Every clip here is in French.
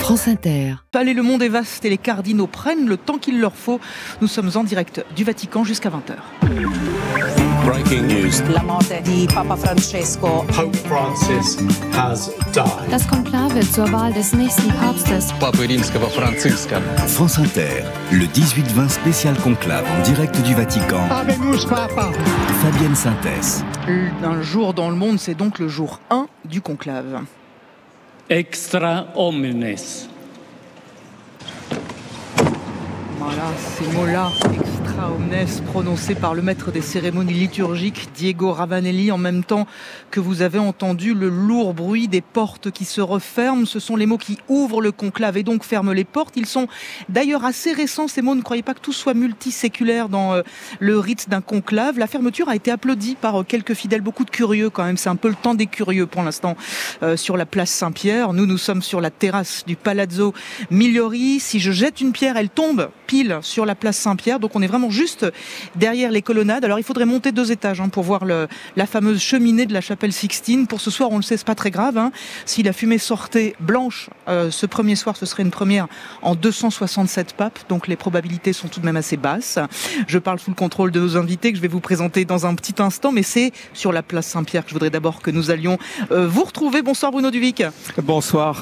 France Inter. Allez, le monde est vaste et les cardinaux prennent le temps qu'il leur faut. Nous sommes en direct du Vatican jusqu'à 20h. Breaking news. La morte di Papa Francesco. Pope Francis has died. Das Konklave zur Wahl des nächsten Papstes. Папы Римского Франциска. France Inter, le 18-20 spécial conclave en direct du Vatican. Habemus Papa. Fabienne Synthès. Un jour dans le monde, c'est donc le jour 1 du conclave. Extra omnes. Voilà, ces mots-là, extra omnes, prononcés par le maître des cérémonies liturgiques, Diego Ravanelli, en même temps que vous avez entendu le lourd bruit des portes qui se referment. Ce sont les mots qui ouvrent le conclave et donc ferment les portes. Ils sont d'ailleurs assez récents, ces mots. Ne croyez pas que tout soit multiséculaire dans le rite d'un conclave. La fermeture a été applaudie par quelques fidèles, beaucoup de curieux quand même. C'est un peu le temps des curieux pour l'instant sur la place Saint-Pierre. Nous sommes sur la terrasse du Palazzo Migliori. Si je jette une pierre, elle tombe pile sur la place Saint-Pierre, donc on est vraiment juste derrière les colonnades. Alors il faudrait monter 2 étages pour voir la fameuse cheminée de la chapelle Sixtine. Pour ce soir, on le sait, c'est pas très grave. Si la fumée sortait blanche ce premier soir, ce serait une première en 267 papes, donc les probabilités sont tout de même assez basses. Je parle sous le contrôle de nos invités que je vais vous présenter dans un petit instant, mais c'est sur la place Saint-Pierre que je voudrais d'abord que nous allions vous retrouver. Bonsoir Bruno Duvic. Bonsoir.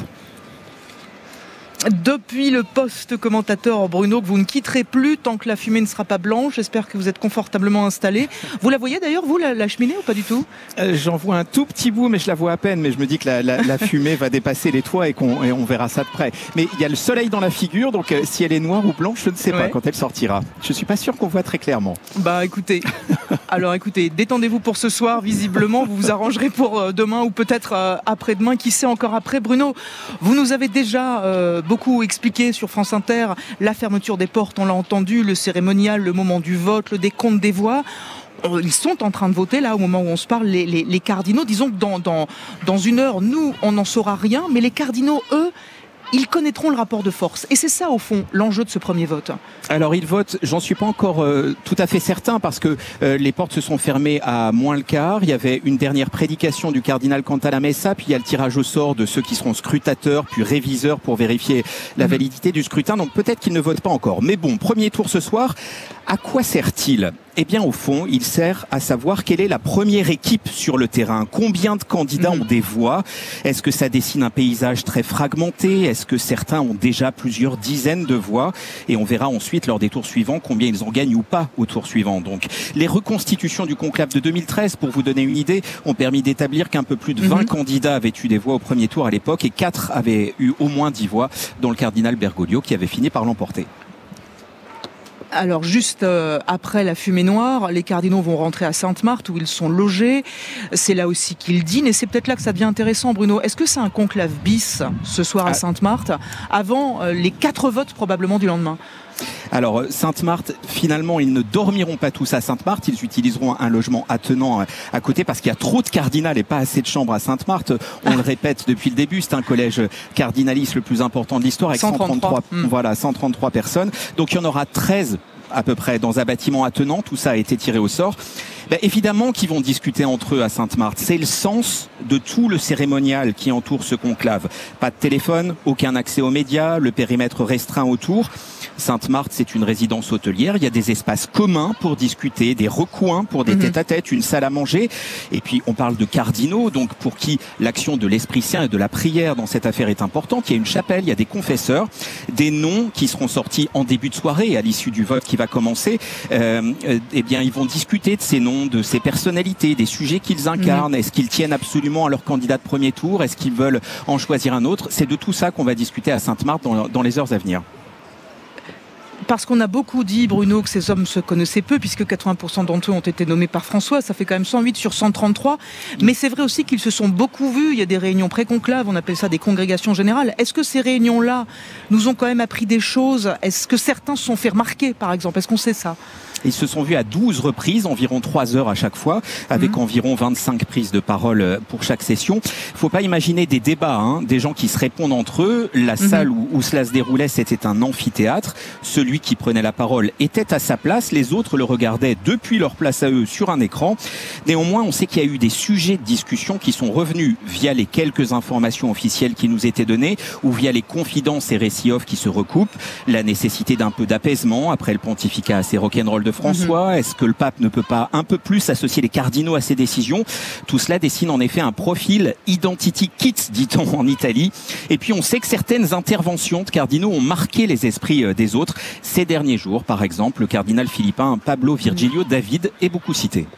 Depuis le poste commentateur, Bruno, que vous ne quitterez plus tant que la fumée ne sera pas blanche. J'espère que vous êtes confortablement installé. Vous la voyez d'ailleurs, vous, la cheminée, ou pas du tout ? J'en vois un tout petit bout, mais je la vois à peine. Mais je me dis que la fumée va dépasser les toits et on verra ça de près. Mais il y a le soleil dans la figure, donc si elle est noire ou blanche, je ne sais pas quand elle sortira. Je ne suis pas sûr qu'on voit très clairement. Bah écoutez, détendez-vous pour ce soir. Visiblement, vous vous arrangerez pour demain ou peut-être après-demain. Qui sait encore après. Bruno, vous nous avez déjà beaucoup expliqué sur France Inter la fermeture des portes, on l'a entendu, le cérémonial, le moment du vote, le décompte des voix. Ils sont en train de voter là au moment où on se parle, les cardinaux. Disons que dans une heure, nous, on n'en saura rien, mais les cardinaux, eux, ils connaîtront le rapport de force. Et c'est ça, au fond, l'enjeu de ce premier vote. Alors, ils votent, j'en suis pas encore tout à fait certain, parce que les portes se sont fermées à moins le quart. Il y avait une dernière prédication du cardinal Cantalamessa, puis il y a le tirage au sort de ceux qui seront scrutateurs, puis réviseurs pour vérifier la validité du scrutin. Donc peut-être qu'ils ne votent pas encore. Mais bon, premier tour ce soir. À quoi sert-il ? Eh bien, au fond, il sert à savoir quelle est la première équipe sur le terrain. Combien de candidats ont des voix ? Est-ce que ça dessine un paysage très fragmenté ? Est-ce que certains ont déjà plusieurs dizaines de voix ? Et on verra ensuite, lors des tours suivants, combien ils en gagnent ou pas au tour suivant. Donc, les reconstitutions du conclave de 2013, pour vous donner une idée, ont permis d'établir qu'un peu plus de 20 candidats avaient eu des voix au premier tour à l'époque et 4 avaient eu au moins 10 voix, dont le cardinal Bergoglio qui avait fini par l'emporter. Alors juste après la fumée noire, les cardinaux vont rentrer à Sainte-Marthe où ils sont logés. C'est là aussi qu'ils dînent et c'est peut-être là que ça devient intéressant, Bruno. Est-ce que c'est un conclave bis ce soir à Sainte-Marthe avant les 4 votes probablement du lendemain ? Alors, Sainte-Marthe, finalement, ils ne dormiront pas tous à Sainte-Marthe. Ils utiliseront un logement attenant à côté parce qu'il y a trop de cardinals et pas assez de chambres à Sainte-Marthe. On le répète depuis le début, c'est un collège cardinaliste le plus important de l'histoire avec 133 personnes. Donc, il y en aura 13 à peu près dans un bâtiment attenant. Tout ça a été tiré au sort. Évidemment qu'ils vont discuter entre eux à Sainte-Marthe. C'est le sens de tout le cérémonial qui entoure ce conclave. Pas de téléphone, aucun accès aux médias, le périmètre restreint autour. Sainte-Marthe, c'est une résidence hôtelière. Il y a des espaces communs pour discuter, des recoins pour des tête-à-tête, une salle à manger. Et puis, on parle de cardinaux, donc pour qui l'action de l'Esprit Saint et de la prière dans cette affaire est importante. Il y a une chapelle, il y a des confesseurs, des noms qui seront sortis en début de soirée à l'issue du vote qui va commencer. Eh bien, ils vont discuter de ces noms, de ces personnalités, des sujets qu'ils incarnent. Est-ce qu'ils tiennent absolument à leur candidat de premier tour ? Est-ce qu'ils veulent en choisir un autre ? C'est de tout ça qu'on va discuter à Sainte-Marthe dans les heures à venir. Parce qu'on a beaucoup dit, Bruno, que ces hommes se connaissaient peu, puisque 80% d'entre eux ont été nommés par François. Ça fait quand même 108 sur 133. Mais c'est vrai aussi qu'ils se sont beaucoup vus. Il y a des réunions pré-conclaves, on appelle ça des congrégations générales. Est-ce que ces réunions-là nous ont quand même appris des choses ? Est-ce que certains se sont fait remarquer, par exemple ? Est-ce qu'on sait ça ? Ils se sont vus à 12 reprises, environ 3 heures à chaque fois, avec environ 25 prises de parole pour chaque session. Faut pas imaginer des débats, des gens qui se répondent entre eux. La salle où cela se déroulait, c'était un amphithéâtre. Celui qui prenait la parole était à sa place, les autres le regardaient depuis leur place à eux sur un écran. Néanmoins, on sait qu'il y a eu des sujets de discussion qui sont revenus via les quelques informations officielles qui nous étaient données ou via les confidences et récits off qui se recoupent. La nécessité d'un peu d'apaisement après le pontificat assez rock'n'roll de François. Est-ce que le pape ne peut pas un peu plus associer les cardinaux à ses décisions? Tout cela dessine en effet un profil identity kit, dit-on en Italie. Et puis on sait que certaines interventions de cardinaux ont marqué les esprits des autres. Ces derniers jours, par exemple, le cardinal philippin Pablo Virgilio David est beaucoup cité.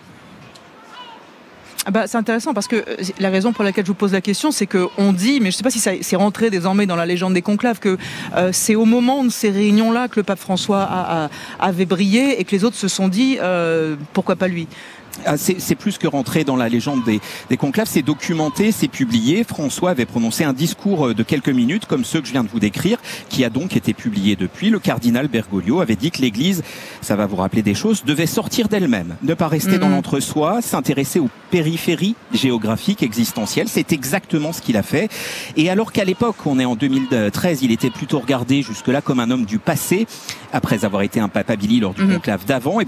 C'est intéressant parce que la raison pour laquelle je vous pose la question, c'est qu'on dit, mais je ne sais pas si ça c'est rentré désormais dans la légende des conclaves, que c'est au moment de ces réunions-là que le pape François avait brillé et que les autres se sont dit pourquoi pas lui. C'est plus que rentrer dans la légende des conclaves, c'est documenté, c'est publié. François avait prononcé un discours de quelques minutes, comme ceux que je viens de vous décrire, qui a donc été publié depuis. Le cardinal Bergoglio avait dit que l'Église, ça va vous rappeler des choses, devait sortir d'elle-même, ne pas rester dans l'entre-soi, s'intéresser aux périphéries géographiques existentielles. C'est exactement ce qu'il a fait. Et alors qu'à l'époque, on est en 2013, il était plutôt regardé jusque-là comme un homme du passé, après avoir été un papabili lors du conclave d'avant,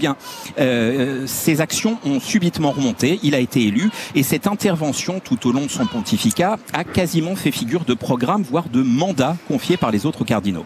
ses actions ont subitement remonté, il a été élu et cette intervention tout au long de son pontificat a quasiment fait figure de programme, voire de mandat confié par les autres cardinaux.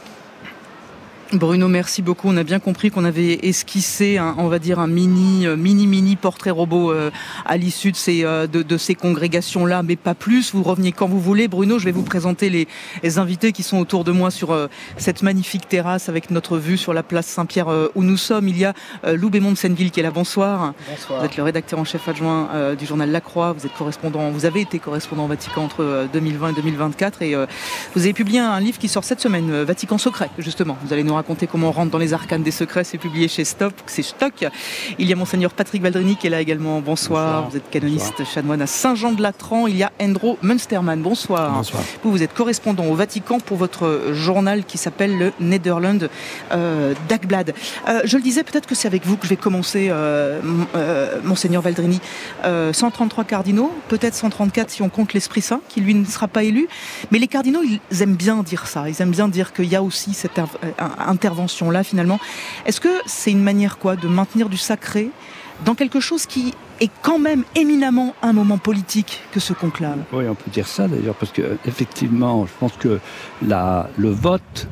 Bruno, merci beaucoup. On a bien compris qu'on avait esquissé, on va dire, un mini portrait robot à l'issue de ces congrégations-là, mais pas plus. Vous reveniez quand vous voulez. Bruno, je vais vous présenter les invités qui sont autour de moi sur cette magnifique terrasse avec notre vue sur la place Saint-Pierre où nous sommes. Il y a Lou Bémond de Senneville qui est là. Bonsoir. Bonsoir. Vous êtes le rédacteur en chef adjoint du journal La Croix. Vous avez été correspondant au Vatican entre 2020 et 2024 et vous avez publié un livre qui sort cette semaine, Vatican secret, justement. Vous allez nous raconter comment on rentre dans les arcanes des secrets, c'est publié chez Stock. Il y a Monseigneur Patrick Baldrini qui est là également. Bonsoir. Vous êtes canoniste chanoine à Saint-Jean-de-Latran. Il y a Andrew Munsterman. Bonsoir. Bonsoir. Vous êtes correspondant au Vatican pour votre journal qui s'appelle le Nederland Dagblad. Je le disais, peut-être que c'est avec vous que je vais commencer, Monseigneur Baldrini. 133 cardinaux, peut-être 134 si on compte l'Esprit Saint, qui lui ne sera pas élu. Mais les cardinaux, ils aiment bien dire ça. Ils aiment bien dire qu'il y a aussi cette intervention là finalement. Est-ce que c'est une manière de maintenir du sacré dans quelque chose qui est quand même éminemment un moment politique que ce conclave? Oui, on peut dire ça d'ailleurs, parce que effectivement, je pense que le vote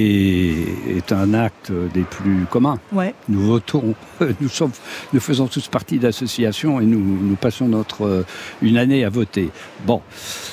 est un acte des plus communs. Ouais. Nous votons, nous faisons tous partie d'associations et nous passons une année à voter. Bon,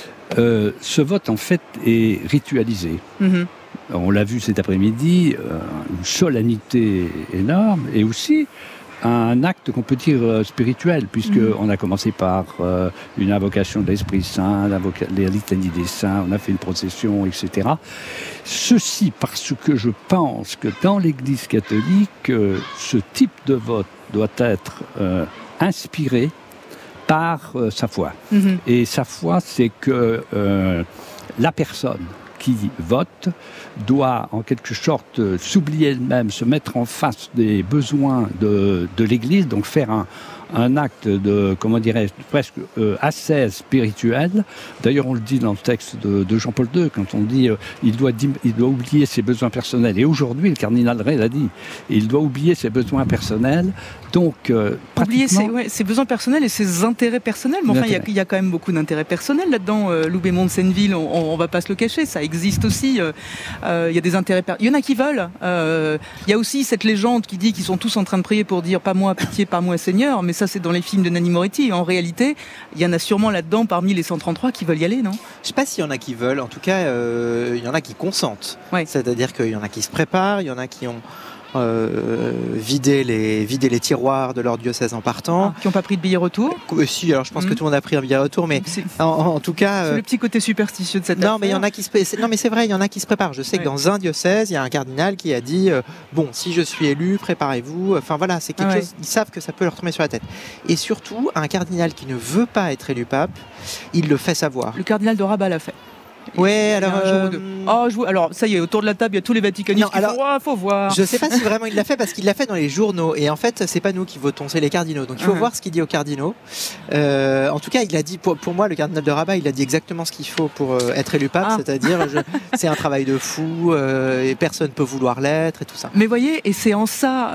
ce vote en fait est ritualisé. On l'a vu cet après-midi, une solennité énorme et aussi un acte qu'on peut dire spirituel, puisqu'on a commencé par une invocation de l'Esprit Saint, les litanies des saints, on a fait une procession, etc. Ceci parce que je pense que dans l'Église catholique, ce type de vote doit être inspiré par sa foi. Et sa foi, c'est que la personne qui vote doit en quelque sorte s'oublier elle-même, se mettre en face des besoins de l'Église, donc faire un acte de, presque ascèse spirituelle. D'ailleurs, on le dit dans le texte de Jean-Paul II, quand on dit il doit oublier ses besoins personnels. Et aujourd'hui, le cardinal Ray l'a dit, il doit oublier ses besoins personnels. Donc, oublier ses besoins personnels et ses intérêts personnels. Mais enfin, il y a quand même beaucoup d'intérêts personnels là-dedans. Lou Bémond de Senneville, on va pas se le cacher, ça existe aussi. Il y a des intérêts personnels. Il y en a qui veulent. Il y a aussi cette légende qui dit qu'ils sont tous en train de prier pour dire pas moi, pitié, pas moi, Seigneur. Mais ça, c'est dans les films de Nanni Moretti. En réalité, il y en a sûrement là-dedans, parmi les 133, qui veulent y aller, non? Je sais pas s'il y en a qui veulent. En tout cas, il y en a qui consentent. Ouais. C'est-à-dire qu'il y en a qui se préparent, il y en a qui ont vider les tiroirs de leur diocèse en partant. Qui n'ont pas pris de billet retour? Si, alors je pense que tout le monde a pris un billet retour, mais en tout cas... C'est le petit côté superstitieux de cette affaire. Mais il y en a qui non, mais c'est vrai, il y en a qui se préparent. Je sais que dans un diocèse, il y a un cardinal qui a dit bon, si je suis élu, préparez-vous. Enfin voilà, c'est quelque chose, ils savent que ça peut leur tomber sur la tête. Et surtout, un cardinal qui ne veut pas être élu pape, il le fait savoir. Le cardinal de Rabat l'a fait. Ouais, alors. Alors, ça y est, autour de la table, il y a tous les vaticanistes qui font, faut voir. Je sais pas si vraiment il l'a fait parce qu'il l'a fait dans les journaux. Et en fait, c'est pas nous qui votons, c'est les cardinaux. Donc il faut voir ce qu'il dit aux cardinaux. En tout cas, il a dit, pour moi, le cardinal de Rabat, il a dit exactement ce qu'il faut pour être élu pape. C'est-à-dire, c'est un travail de fou et personne peut vouloir l'être et tout ça. Mais voyez, et c'est en ça,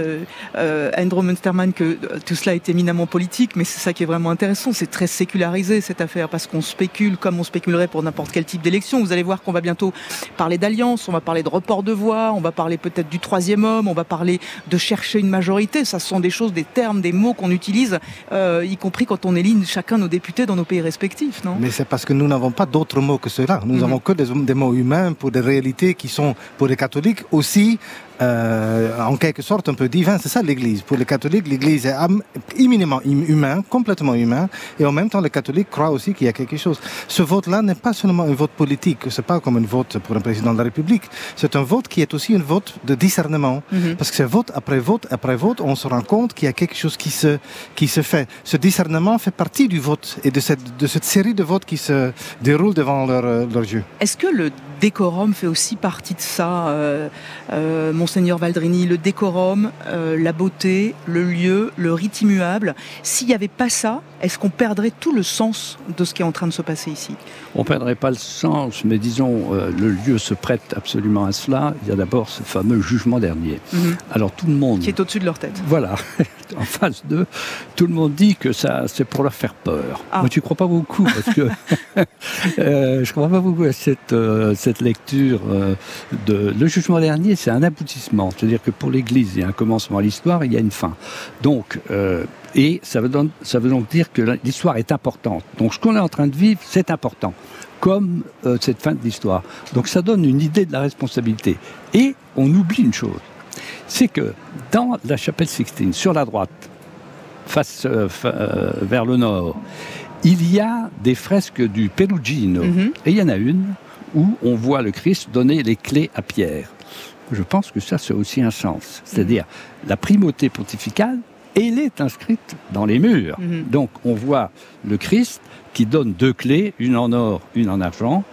Andrew Munsterman, que tout cela est éminemment politique, mais c'est ça qui est vraiment intéressant. C'est très sécularisé cette affaire parce qu'on spécule comme on spéculerait pour n'importe quel type d'élection. Vous allez voir qu'on va bientôt parler d'alliance, on va parler de report de voix, on va parler peut-être du troisième homme, on va parler de chercher une majorité. Ça sont des choses, des termes, des mots qu'on utilise, y compris quand on élit chacun nos députés dans nos pays respectifs, non ? Mais c'est parce que nous n'avons pas d'autres mots que cela. Nous n'avons que des mots humains pour des réalités qui sont, pour les catholiques, aussi en quelque sorte un peu divin. C'est ça l'Église. Pour les catholiques, l'Église est éminemment humain, complètement humain, et en même temps les catholiques croient aussi qu'il y a quelque chose. Ce vote-là n'est pas seulement un vote politique, c'est pas comme un vote pour un président de la République, c'est un vote qui est aussi un vote de discernement, parce que c'est vote après vote après vote, on se rend compte qu'il y a quelque chose qui se fait. Ce discernement fait partie du vote et de cette série de votes qui se déroulent devant leurs yeux. Est-ce que le décorum fait aussi partie de ça, Monseigneur Valdrini, le décorum, la beauté, le lieu, le rite immuable. S'il n'y avait pas ça, est-ce qu'on perdrait tout le sens de ce qui est en train de se passer ici ? On ne perdrait pas le sens, mais disons, le lieu se prête absolument à cela. Il y a d'abord ce fameux jugement dernier. Alors tout le monde... Qui est au-dessus de leur tête. Voilà. En face d'eux, tout le monde dit que ça, c'est pour leur faire peur. Moi, tu ne crois pas beaucoup, parce que je ne crois pas beaucoup à cette lecture le jugement dernier, c'est un aboutissement. C'est-à-dire que pour l'Église, il y a un commencement à l'histoire, il y a une fin. Donc, et ça veut donc dire que l'histoire est importante. Donc, ce qu'on est en train de vivre, c'est important, comme cette fin de l'histoire. Donc, ça donne une idée de la responsabilité. Et on oublie une chose, c'est que dans la chapelle Sixtine, sur la droite, face vers le nord, il y a des fresques du Perugino. Et il y en a une où on voit le Christ donner les clés à Pierre. Je pense que ça, c'est aussi un sens. C'est-à-dire, la primauté pontificale, elle est inscrite dans les murs. Donc, on voit le Christ qui donne 2 clés, une en or, une en argent,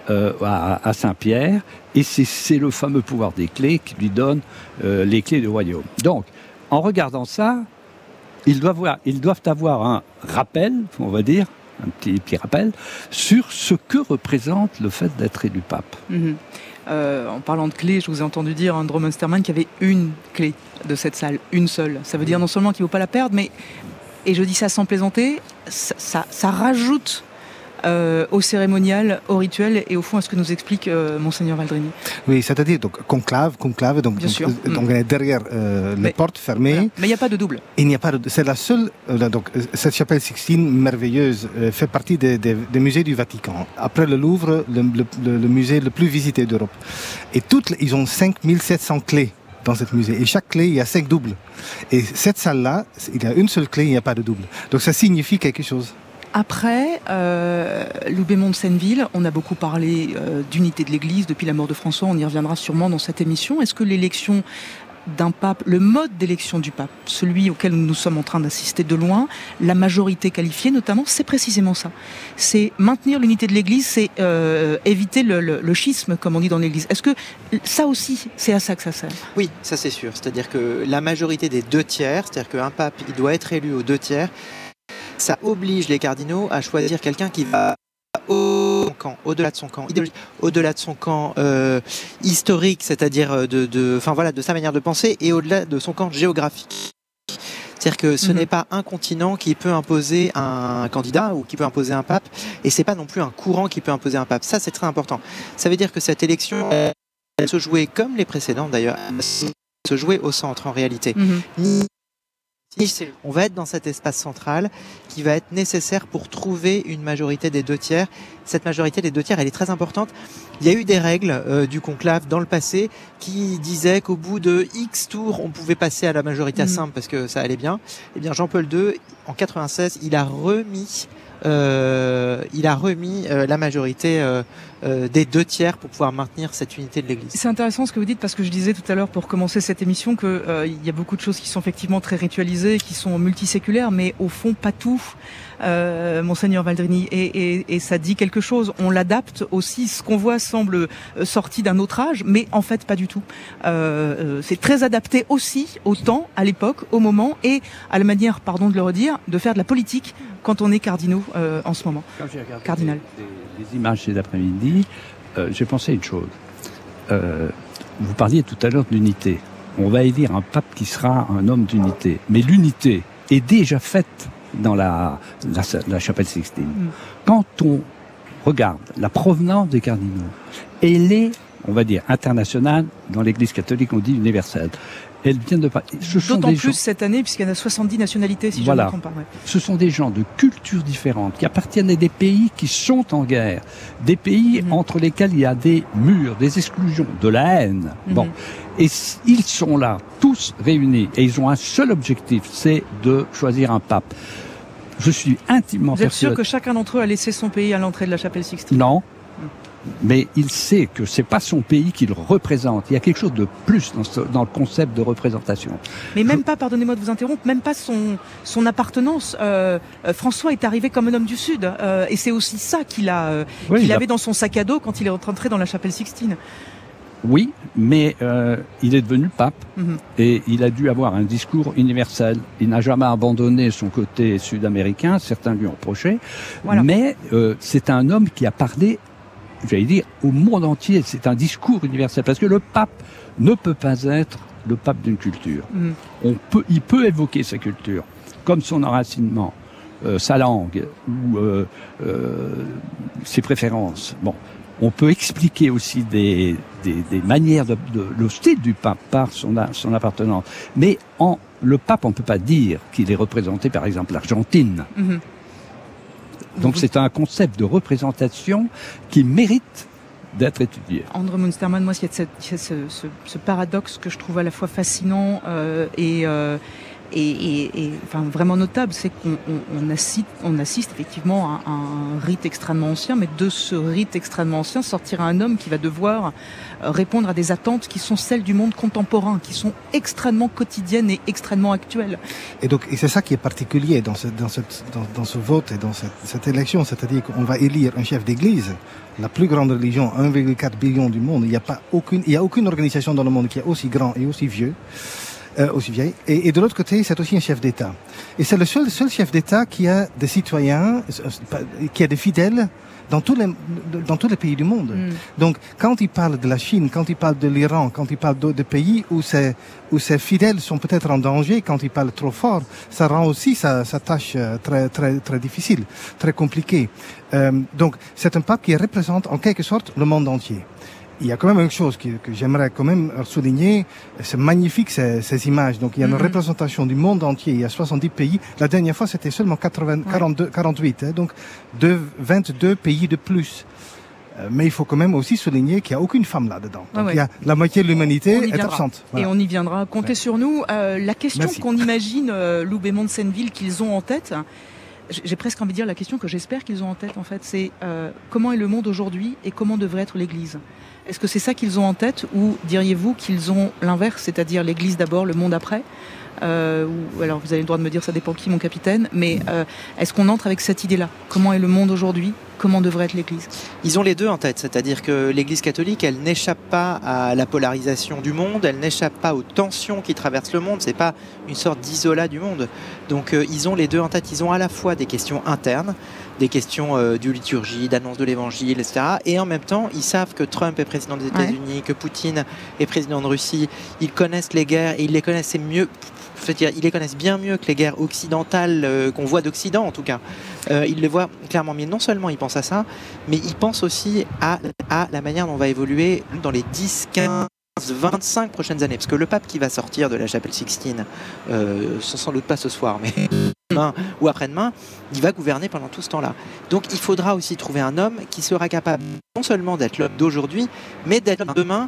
à Saint-Pierre, et c'est le fameux pouvoir des clés qui lui donne les clés du royaume. Donc, en regardant ça, ils doivent avoir un rappel, on va dire, un petit rappel, sur ce que représente le fait d'être élu pape. En parlant de clés, je vous ai entendu dire, Andrew Munsterman, qu'il y avait une clé de cette salle, une seule. Ça veut dire non seulement qu'il ne faut pas la perdre, mais, et je dis ça sans plaisanter, ça rajoute au cérémonial, au rituel et au fond à ce que nous explique Monseigneur Valdrini. Oui, c'est-à-dire donc conclave, donc on est derrière les portes fermées. Voilà. Mais il n'y a pas de double. Il n'y a pas de, c'est la seule. Donc cette chapelle Sixtine merveilleuse fait partie des musées du Vatican. Après le Louvre, le musée le plus visité d'Europe. Et ils ont 5700 clés dans ce musée. Et chaque clé, il y a 5 doubles. Et cette salle-là, il y a une seule clé, il n'y a pas de double. Donc ça signifie quelque chose. Après, Loubémont de Senneville, on a beaucoup parlé d'unité de l'Église depuis la mort de François, on y reviendra sûrement dans cette émission. Est-ce que l'élection d'un pape, le mode d'élection du pape, celui auquel nous sommes en train d'assister de loin, la majorité qualifiée notamment, c'est précisément ça. C'est maintenir l'unité de l'Église, c'est éviter le schisme, comme on dit dans l'Église. Est-ce que ça aussi, c'est à ça que ça sert ? Oui, ça c'est sûr. C'est-à-dire que la majorité des 2 tiers, c'est-à-dire qu'un pape, il doit être élu aux 2 tiers, ça oblige les cardinaux à choisir quelqu'un qui va au-delà de son camp idéologique, au-delà de son camp historique, c'est-à-dire de sa manière de penser, et au-delà de son camp géographique. C'est-à-dire que ce n'est pas un continent qui peut imposer un candidat ou qui peut imposer un pape, et c'est pas non plus un courant qui peut imposer un pape. Ça, c'est très important. Ça veut dire que cette élection, elle se jouait comme les précédentes d'ailleurs, se jouait au centre en réalité. On va être dans cet espace central qui va être nécessaire pour trouver une majorité des 2 tiers. Cette majorité des 2 tiers, elle est très importante. Il y a eu des règles du conclave dans le passé qui disaient qu'au bout de X tours, on pouvait passer à la majorité simple parce que ça allait bien. Eh bien, Jean-Paul II, en 96, il a remis la majorité des 2 tiers pour pouvoir maintenir cette unité de l'Église. C'est intéressant ce que vous dites, parce que je disais tout à l'heure pour commencer cette émission que il y a beaucoup de choses qui sont effectivement très ritualisées, qui sont multiséculaires, mais au fond pas tout. Monseigneur Valdrini, et ça dit quelque chose. On l'adapte aussi. Ce qu'on voit semble sorti d'un autre âge, mais en fait pas du tout. C'est très adapté aussi au temps, à l'époque, au moment, et à la manière, pardon de le redire, de faire de la politique quand on est cardinaux en ce moment. Quand j'ai regardé Cardinal. les images cet après-midi, j'ai pensé à une chose. Vous parliez tout à l'heure d'unité. On va élire un pape qui sera un homme d'unité. Mais l'unité est déjà faite dans la chapelle Sixtine. Quand on regarde la provenance des cardinaux, elle est, on va dire, internationale. Dans l'Église catholique, on dit universelle. Elle vient de Paris. D'autant plus cette année, puisqu'il y en a 70 nationalités, si je ne me trompe pas. Ouais. Ce sont des gens de cultures différentes, qui appartiennent à des pays qui sont en guerre, des pays entre lesquels il y a des murs, des exclusions, de la haine. Bon. Et ils sont là, tous réunis, et ils ont un seul objectif, c'est de choisir un pape. Je suis intimement persuadé. Vous êtes sûr que chacun d'entre eux a laissé son pays à l'entrée de la chapelle Sixtine? Non. Mais il sait que c'est pas son pays qu'il représente. Il y a quelque chose de plus dans le concept de représentation. Mais même pas, pardonnez-moi de vous interrompre, même pas son appartenance. François est arrivé comme un homme du Sud, et c'est aussi ça qu'il avait dans son sac à dos quand il est rentré dans la chapelle Sixtine. Oui, mais il est devenu pape et il a dû avoir un discours universel. Il n'a jamais abandonné son côté sud-américain, certains lui ont reproché, mais c'est un homme qui a parlé, j'allais dire, au monde entier. C'est un discours universel, parce que le pape ne peut pas être le pape d'une culture. Il peut évoquer sa culture, comme son enracinement, sa langue ou ses préférences. Bon. On peut expliquer aussi des manières le style du pape par son appartenance. Mais le pape, on ne peut pas dire qu'il est représenté, par exemple, l'Argentine. Donc c'est un concept de représentation qui mérite d'être étudié. André Munstermann, moi, il y a ce paradoxe que je trouve à la fois fascinant et enfin vraiment notable, c'est qu'on assiste effectivement à un rite extrêmement ancien, mais de ce rite extrêmement ancien sortira un homme qui va devoir répondre à des attentes qui sont celles du monde contemporain, qui sont extrêmement quotidiennes et extrêmement actuelles. Et c'est ça qui est particulier dans ce vote et dans cette élection, c'est-à-dire qu'on va élire un chef d'église, la plus grande religion, 1,4 billion du monde. Il n'y a aucune organisation dans le monde qui est aussi grand et aussi vieux. Aussi vieille. Et de l'autre côté, c'est aussi un chef d'État. Et c'est le seul chef d'État qui a des citoyens, qui a des fidèles dans tous les pays du monde. Donc, quand il parle de la Chine, quand il parle de l'Iran, quand il parle de pays où ses fidèles sont peut-être en danger, quand il parle trop fort, ça rend aussi sa tâche très, très, très difficile, très compliquée. Donc, c'est un pape qui représente en quelque sorte le monde entier. Il y a quand même une chose que j'aimerais quand même souligner, c'est magnifique ces images. Donc il y a une représentation du monde entier, il y a 70 pays. La dernière fois c'était seulement 48, donc 22 pays de plus. Mais il faut quand même aussi souligner qu'il n'y a aucune femme là-dedans. Donc il y a la moitié de l'humanité est absente. Voilà. Et on y viendra. Comptez sur nous. La question qu'on imagine, Loub et Monsenville, qu'ils ont en tête, j'ai presque envie de dire la question que j'espère qu'ils ont en tête en fait, c'est comment est le monde aujourd'hui et comment devrait être l'Église? Est-ce que c'est ça qu'ils ont en tête, ou diriez-vous qu'ils ont l'inverse, c'est-à-dire l'Église d'abord, le monde après? Ou alors vous avez le droit de me dire ça dépend qui, mon capitaine, mais est-ce qu'on entre avec cette idée-là? Comment est le monde aujourd'hui? Comment devrait être l'Église? Ils ont les deux en tête, c'est-à-dire que l'Église catholique, elle n'échappe pas à la polarisation du monde, elle n'échappe pas aux tensions qui traversent le monde, c'est pas une sorte d'isolat du monde. Donc ils ont les deux en tête, ils ont à la fois des questions internes, des questions de liturgie, d'annonce de l'évangile, etc. Et en même temps, ils savent que Trump est président des États-Unis, que Poutine est président de Russie, ils connaissent les guerres et ils les connaissent mieux. C'est-à-dire, ils les connaissent bien mieux que les guerres occidentales qu'on voit d'Occident en tout cas. Ils les voient clairement mieux. Non seulement ils pensent à ça, mais ils pensent aussi à la manière dont on va évoluer dans les 10, 15, 25 prochaines années. Parce que le pape qui va sortir de la chapelle Sixtine, sans doute pas ce soir, mais demain ou après-demain, il va gouverner pendant tout ce temps-là. Donc il faudra aussi trouver un homme qui sera capable non seulement d'être l'homme d'aujourd'hui, mais d'être l'homme demain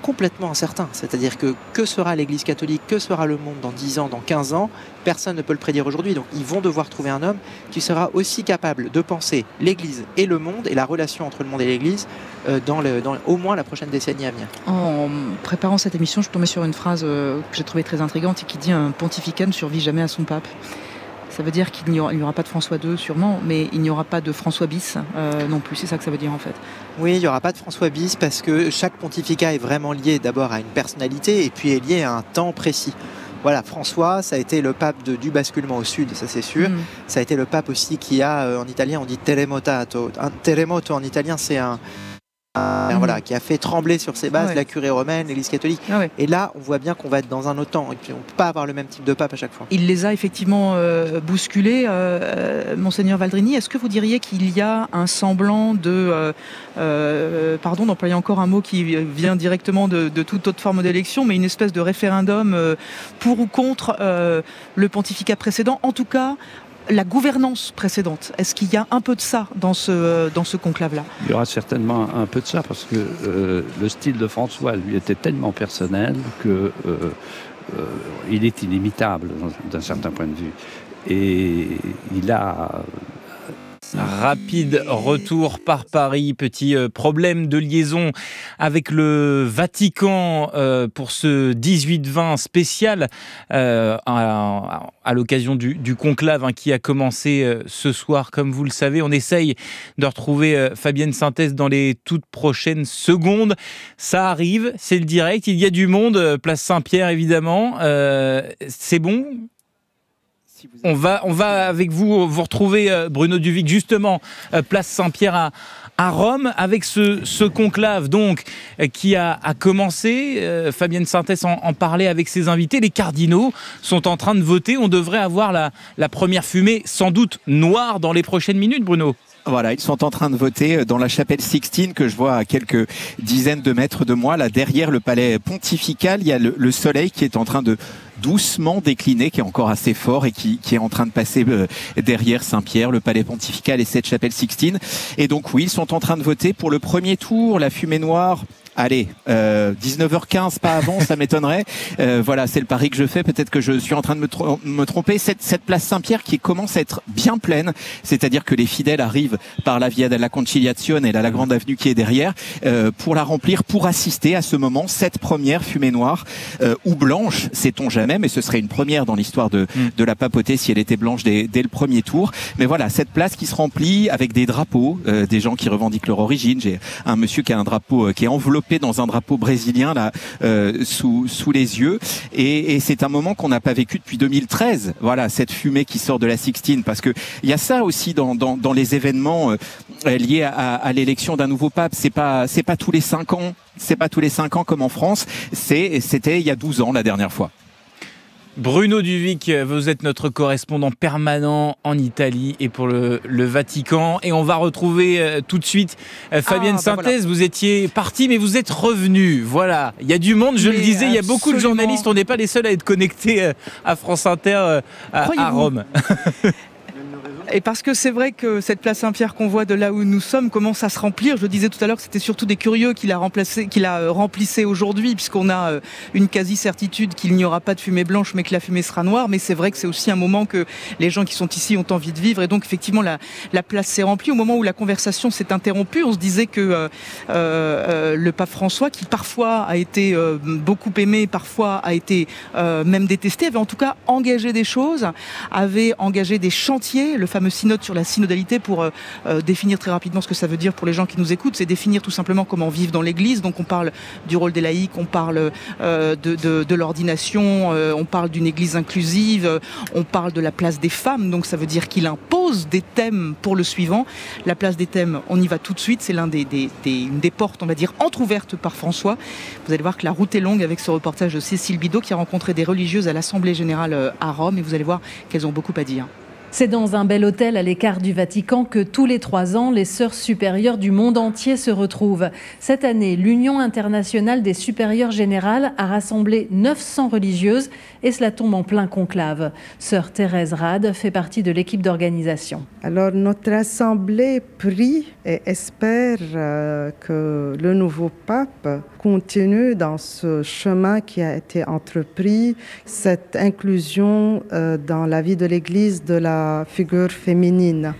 complètement incertain. C'est-à-dire que sera l'Église catholique, que sera le monde dans 10 ans, dans 15 ans, personne ne peut le prédire aujourd'hui. Donc ils vont devoir trouver un homme qui sera aussi capable de penser l'Église et le monde et la relation entre le monde et l'Église dans au moins la prochaine décennie à venir. En préparant cette émission, je suis tombée sur une phrase que j'ai trouvée très intrigante et qui dit « Un pontificat ne survit jamais à son pape ». Ça veut dire qu'il n'y aura pas de François II sûrement, mais il n'y aura pas de François bis non plus. C'est ça que ça veut dire en fait. Oui, il n'y aura pas de François bis parce que chaque pontificat est vraiment lié d'abord à une personnalité et puis est lié à un temps précis. Voilà, François, ça a été le pape du basculement au sud, ça c'est sûr. Ça a été le pape aussi qui a, en italien on dit terremotato. Un terremoto en italien c'est voilà, qui a fait trembler sur ses bases la curie romaine, l'Église catholique. Et là, on voit bien qu'on va être dans un autre temps. Et puis, on ne peut pas avoir le même type de pape à chaque fois. Il les a effectivement bousculés. Monseigneur Valdrini, est-ce que vous diriez qu'il y a un semblant de... pardon d'employer encore un mot qui vient directement de toute autre forme d'élection, mais une espèce de référendum pour ou contre le pontificat précédent, en tout cas la gouvernance précédente. Est-ce qu'il y a un peu de ça dans ce conclave-là ? Il y aura certainement un peu de ça, parce que le style de François, lui, était tellement personnel que il est inimitable d'un certain point de vue. Et il a... Rapide retour par Paris, petit problème de liaison avec le Vatican pour ce 18-20 spécial à l'occasion du conclave qui a commencé ce soir. Comme vous le savez, on essaye de retrouver Fabienne Synthèse dans les toutes prochaines secondes. Ça arrive, c'est le direct, il y a du monde, place Saint-Pierre évidemment. C'est bon ? On va avec vous retrouver Bruno Duvic justement place Saint-Pierre à Rome avec ce conclave donc qui a commencé. Fabienne Synthèse en parlait avec ses invités. Les cardinaux sont en train de voter. On devrait avoir la première fumée sans doute noire dans les prochaines minutes, Bruno. Voilà, ils sont en train de voter dans la chapelle Sixtine que je vois à quelques dizaines de mètres de moi. Là, derrière le palais pontifical, il y a le soleil qui est en train de doucement décliner, qui est encore assez fort et qui est en train de passer derrière Saint-Pierre, le palais pontifical et cette chapelle Sixtine. Et donc oui, ils sont en train de voter pour le premier tour, la fumée noire. Allez, 19h15, pas avant, ça m'étonnerait. Voilà, c'est le pari que je fais. Peut-être que je suis en train de me tromper. Cette place Saint-Pierre qui commence à être bien pleine, c'est-à-dire que les fidèles arrivent par la Via della Conciliazione, la grande avenue qui est derrière, pour la remplir, pour assister à ce moment, cette première fumée noire ou blanche, sait-on jamais, mais ce serait une première dans l'histoire de la papauté si elle était blanche dès le premier tour. Mais voilà, cette place qui se remplit avec des drapeaux, des gens qui revendiquent leur origine. J'ai un monsieur qui a un drapeau qui est enveloppé dans un drapeau brésilien là sous les yeux et c'est un moment qu'on n'a pas vécu depuis 2013. Voilà, cette fumée qui sort de la Sixtine, parce que il y a ça aussi dans les événements liés à l'élection d'un nouveau pape. C'est pas tous les 5 ans, c'est pas tous les 5 ans comme en France. C'était il y a 12 ans la dernière fois. Bruno Duvic, vous êtes notre correspondant permanent en Italie et pour le Vatican. Et on va retrouver tout de suite Fabienne Synthèse. Voilà. Vous étiez parti, mais vous êtes revenu. Voilà, il y a du monde, je le disais, il y a beaucoup de journalistes. On n'est pas les seuls à être connectés à France Inter à Rome. Et parce que c'est vrai que cette place Saint-Pierre qu'on voit de là où nous sommes commence à se remplir. Je le disais tout à l'heure que c'était surtout des curieux qui la remplissaient aujourd'hui, puisqu'on a une quasi-certitude qu'il n'y aura pas de fumée blanche, mais que la fumée sera noire. Mais c'est vrai que c'est aussi un moment que les gens qui sont ici ont envie de vivre. Et donc, effectivement, la place s'est remplie. Au moment où la conversation s'est interrompue, on se disait que le pape François, qui parfois a été beaucoup aimé, parfois a été même détesté, avait en tout cas engagé des choses, avait engagé des chantiers, le fameux synode sur la synodalité pour définir très rapidement ce que ça veut dire pour les gens qui nous écoutent. C'est définir tout simplement comment vivre dans l'Église. Donc on parle du rôle des laïcs, on parle de l'ordination, on parle d'une Église inclusive, on parle de la place des femmes. Donc ça veut dire qu'il impose des thèmes pour le suivant. La place des thèmes, on y va tout de suite. C'est une des portes, on va dire, entrouvertes par François. Vous allez voir que la route est longue avec ce reportage de Cécile Bidot qui a rencontré des religieuses à l'Assemblée Générale à Rome. Et vous allez voir qu'elles ont beaucoup à dire. C'est dans un bel hôtel à l'écart du Vatican que tous les 3 ans, les sœurs supérieures du monde entier se retrouvent. Cette année, l'Union internationale des supérieures générales a rassemblé 900 religieuses et cela tombe en plein conclave. Sœur Thérèse Rade fait partie de l'équipe d'organisation. Alors notre assemblée prie et espère que le nouveau pape continue dans ce chemin qui a été entrepris, cette inclusion dans la vie de l'Église de la figure féminine.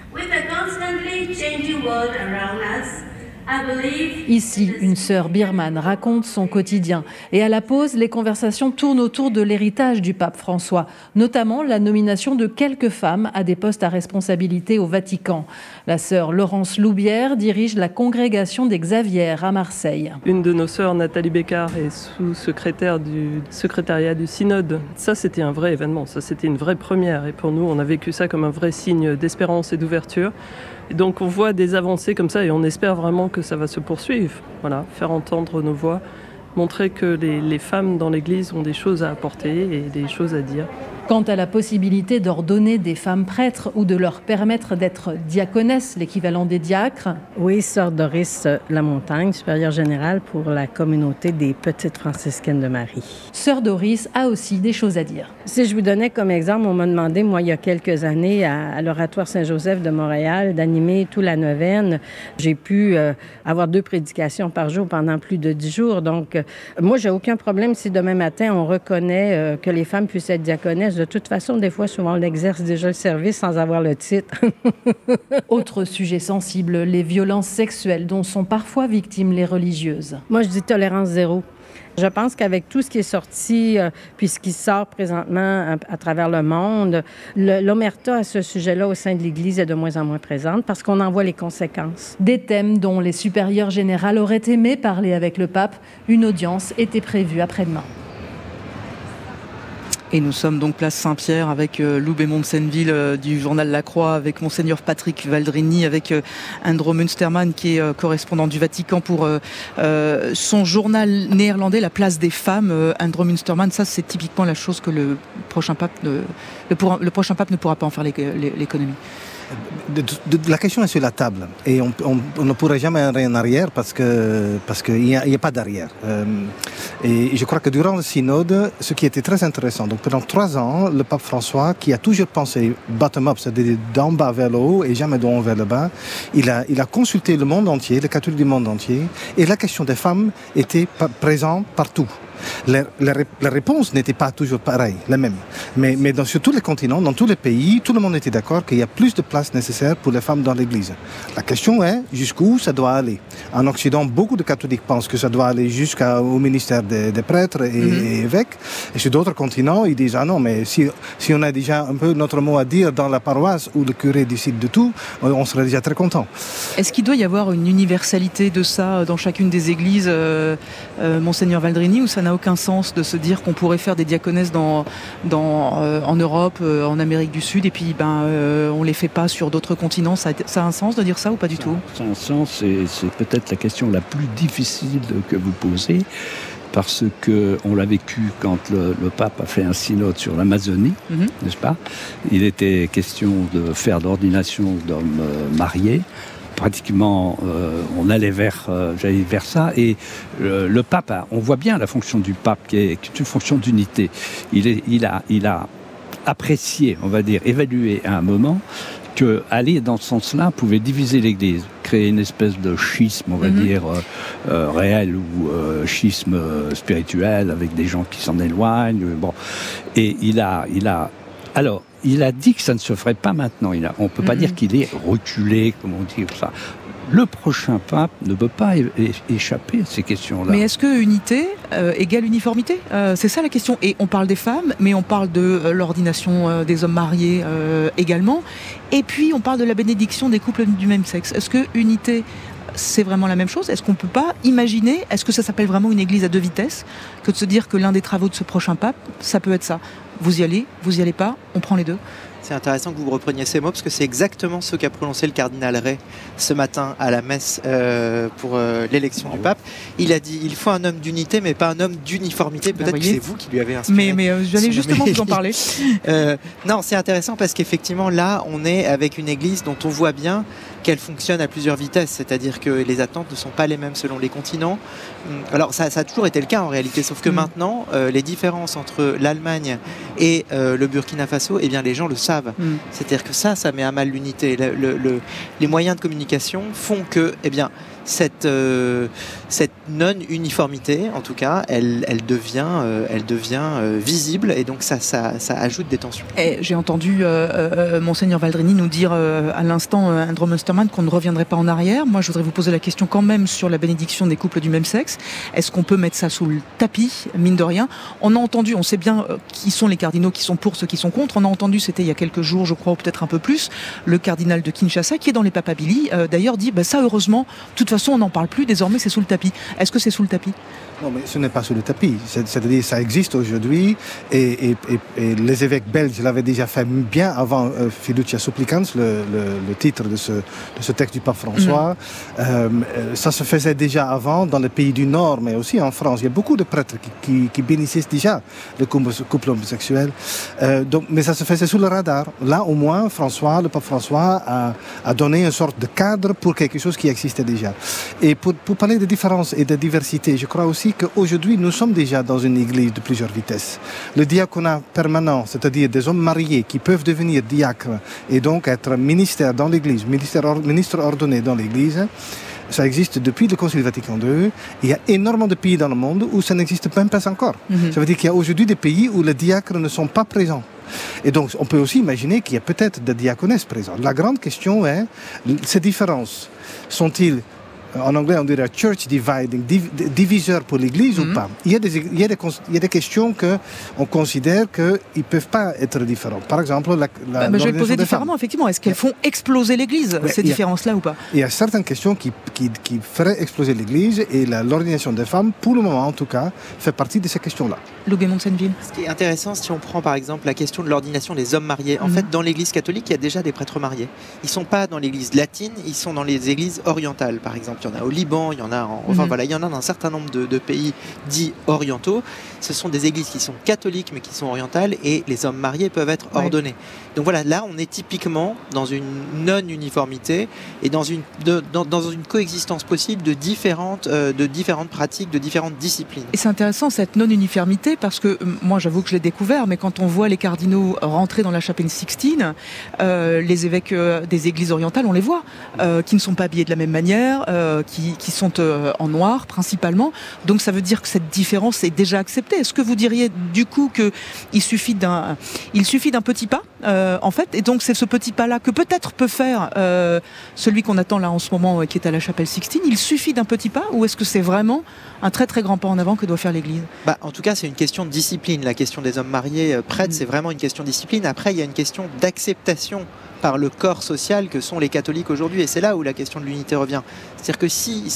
Ici, une sœur birmane raconte son quotidien. Et à la pause, les conversations tournent autour de l'héritage du pape François, notamment la nomination de quelques femmes à des postes à responsabilité au Vatican. La sœur Laurence Loubière dirige la congrégation des Xavières à Marseille. Une de nos sœurs, Nathalie Bécard, est sous-secrétaire du secrétariat du synode. Ça, c'était un vrai événement, ça, c'était une vraie première. Et pour nous, on a vécu ça comme un vrai signe d'espérance et d'ouverture. Et donc on voit des avancées comme ça et on espère vraiment que ça va se poursuivre. Voilà, faire entendre nos voix, montrer que les femmes dans l'Église ont des choses à apporter et des choses à dire. Quant à la possibilité d'ordonner des femmes prêtres ou de leur permettre d'être diaconesses, l'équivalent des diacres. Oui, sœur Doris Lamontagne, supérieure générale pour la communauté des Petites Franciscaines de Marie. Sœur Doris a aussi des choses à dire. Si je vous donnais comme exemple, on m'a demandé, moi, il y a quelques années, à l'Oratoire Saint-Joseph de Montréal, d'animer toute la neuvaine. J'ai pu avoir 2 prédications par jour pendant plus de 10 jours. Donc, moi, j'ai aucun problème si demain matin, on reconnaît que les femmes puissent être diaconesses. De toute façon, des fois, souvent, on exerce déjà le service sans avoir le titre. Autre sujet sensible, les violences sexuelles dont sont parfois victimes les religieuses. Moi, je dis tolérance zéro. Je pense qu'avec tout ce qui est sorti, puis ce qui sort présentement à travers le monde, l'omerta à ce sujet-là au sein de l'Église est de moins en moins présente parce qu'on en voit les conséquences. Des thèmes dont les supérieures générales auraient aimé parler avec le pape. Une audience était prévue après-demain. Et nous sommes donc place Saint-Pierre avec Lou Bémont-de-Senneville du journal La Croix, avec Monseigneur Patrick Valdrini, avec Andro Munsterman qui est correspondant du Vatican pour son journal néerlandais La Place des Femmes. Andro Munsterman, ça c'est typiquement la chose que le prochain pape ne pourra pas en faire l'économie. La question est sur la table et on ne pourra jamais aller en arrière parce qu'il n'y a pas d'arrière. Et je crois que durant le synode, ce qui était très intéressant, donc pendant 3 ans, le pape François, qui a toujours pensé bottom-up, c'est-à-dire d'en bas vers le haut et jamais d'en haut vers le bas, il a consulté le monde entier, les catholiques du monde entier, et la question des femmes était présente partout. La réponse n'était pas toujours pareille, la même. Mais sur tous les continents, dans tous les pays, tout le monde était d'accord qu'il y a plus de place nécessaire pour les femmes dans l'Église. La question est jusqu'où ça doit aller. En Occident, beaucoup de catholiques pensent que ça doit aller jusqu'au ministère des prêtres et évêques. Et sur d'autres continents, ils disent « Ah non, mais si on a déjà un peu notre mot à dire dans la paroisse où le curé décide de tout, on serait déjà très content. » Est-ce qu'il doit y avoir une universalité de ça dans chacune des églises, Monseigneur Valdrini, ou ça n'a aucun sens de se dire qu'on pourrait faire des diaconesses en Europe, en Amérique du Sud, et puis on les fait pas sur d'autres continents? Ça a un sens de dire ça ou pas du tout? Ça a un sens, et c'est peut-être la question la plus difficile que vous posez, parce qu'on l'a vécu quand le pape a fait un synode sur l'Amazonie, n'est-ce pas? Il était question de faire l'ordination d'hommes mariés. Pratiquement, on allait vers ça. Et le pape, on voit bien la fonction du pape, qui est une fonction d'unité. Il a apprécié, on va dire, évalué à un moment, qu'aller dans ce sens-là pouvait diviser l'Église, créer une espèce de schisme, on va dire, réel ou schisme spirituel, avec des gens qui s'en éloignent. Bon. Et il a dit que ça ne se ferait pas maintenant. On ne peut pas dire qu'il est reculé, comme on dit ça. Le prochain pape ne peut pas échapper à ces questions-là. Mais est-ce que unité égale uniformité? C'est ça la question. Et on parle des femmes, mais on parle de l'ordination des hommes mariés également. Et puis on parle de la bénédiction des couples du même sexe. Est-ce que unité, c'est vraiment la même chose? Est-ce qu'on ne peut pas imaginer, est-ce que ça s'appelle vraiment une église à 2 vitesses, que de se dire que l'un des travaux de ce prochain pape, ça peut être ça? Vous y allez pas, on prend les deux. C'est intéressant que vous repreniez ces mots parce que c'est exactement ce qu'a prononcé le cardinal Ray ce matin à la messe pour l'élection du pape. Il a dit il faut un homme d'unité mais pas un homme d'uniformité. Peut-être que c'est vous qui lui avez inspiré. Mais j'allais justement vous en parler. Non, c'est intéressant parce qu'effectivement là on est avec une église dont on voit bien qu'elle fonctionne à plusieurs vitesses, c'est-à-dire que les attentes ne sont pas les mêmes selon les continents. Alors ça a toujours été le cas en réalité, sauf que maintenant les différences entre l'Allemagne et le Burkina Faso, eh bien les gens le savent. C'est-à-dire que ça met à mal l'unité. Les moyens de communication font que, eh bien, cette non-uniformité, en tout cas, elle devient visible et donc ça ajoute des tensions. J'ai entendu Monseigneur Valdrini nous dire à l'instant, Andrew Munstermann, qu'on ne reviendrait pas en arrière. Moi, je voudrais vous poser la question quand même sur la bénédiction des couples du même sexe. Est-ce qu'on peut mettre ça sous le tapis, mine de rien? On a entendu, on sait bien qui sont les cardinaux qui sont pour, ceux qui sont contre. On a entendu, c'était il y a quelques jours, je crois, ou peut-être un peu plus, le cardinal de Kinshasa, qui est dans les papabili, d'ailleurs dit, ça heureusement, de toute façon, on n'en parle plus, désormais c'est sous le tapis. Est-ce que c'est sous le tapis? Non, mais ce n'est pas sous le tapis. C'est-à-dire ça existe aujourd'hui et les évêques belges l'avaient déjà fait bien avant Fiducia Supplicans, le titre de ce texte du pape François. Ça se faisait déjà avant dans les pays du Nord, mais aussi en France. Il y a beaucoup de prêtres qui bénissent déjà le couple homosexuel. Mais ça se faisait sous le radar. Là, au moins, le pape François a donné une sorte de cadre pour quelque chose qui existait déjà. Et pour parler de différence et de diversité, je crois aussi qu'aujourd'hui, nous sommes déjà dans une église de plusieurs vitesses. Le diaconat permanent, c'est-à-dire des hommes mariés qui peuvent devenir diacres et donc être ministère dans l'église, ministre ordonné dans l'église, ça existe depuis le Concile Vatican II. Il y a énormément de pays dans le monde où ça n'existe même pas encore. Ça veut dire qu'il y a aujourd'hui des pays où les diacres ne sont pas présents. Et donc, on peut aussi imaginer qu'il y a peut-être des diaconesses présentes. La grande question est, ces différences sont-ils, en anglais on dirait church dividing, diviseurs pour l'Église ou pas? Il y a des questions qu'on considère qu'ils ne peuvent pas être différentes. Par exemple, je vais le poser différemment, effectivement. Est-ce qu'elles font exploser l'Église, ces différences-là ou pas? Il y a certaines questions qui feraient exploser l'Église et l'ordination des femmes, pour le moment en tout cas, fait partie de ces questions-là. Loguet Monsenneville. Ce qui est intéressant, si on prend par exemple la question de l'ordination des hommes mariés, en fait dans l'Église catholique, il y a déjà des prêtres mariés. Ils ne sont pas dans l'Église latine, ils sont dans les églises orientales, par exemple. Il y en a au Liban, il y en a il y en a dans un certain nombre de pays dits orientaux. Ce sont des églises qui sont catholiques mais qui sont orientales et les hommes mariés peuvent être ordonnés. Donc voilà, là on est typiquement dans une non-uniformité et dans une coexistence possible de différentes pratiques, de différentes disciplines. Et c'est intéressant cette non-uniformité parce que moi j'avoue que je l'ai découvert, mais quand on voit les cardinaux rentrer dans la chapelle Sixtine, les évêques des églises orientales, on les voit, qui ne sont pas habillés de la même manière, qui sont en noir principalement. Donc ça veut dire que cette différence est déjà acceptée. Est-ce que vous diriez du coup qu'il suffit d'un petit pas en fait, et donc c'est ce petit pas-là que peut-être peut faire celui qu'on attend là en ce moment qui est à la chapelle Sixtine? Il suffit d'un petit pas ou est-ce que c'est vraiment un très très grand pas en avant que doit faire l'Église? En tout cas, c'est une question de discipline. La question des hommes mariés prêtres, c'est vraiment une question de discipline. Après, il y a une question d'acceptation par le corps social que sont les catholiques aujourd'hui. Et c'est là où la question de l'unité revient. C'est-à-dire que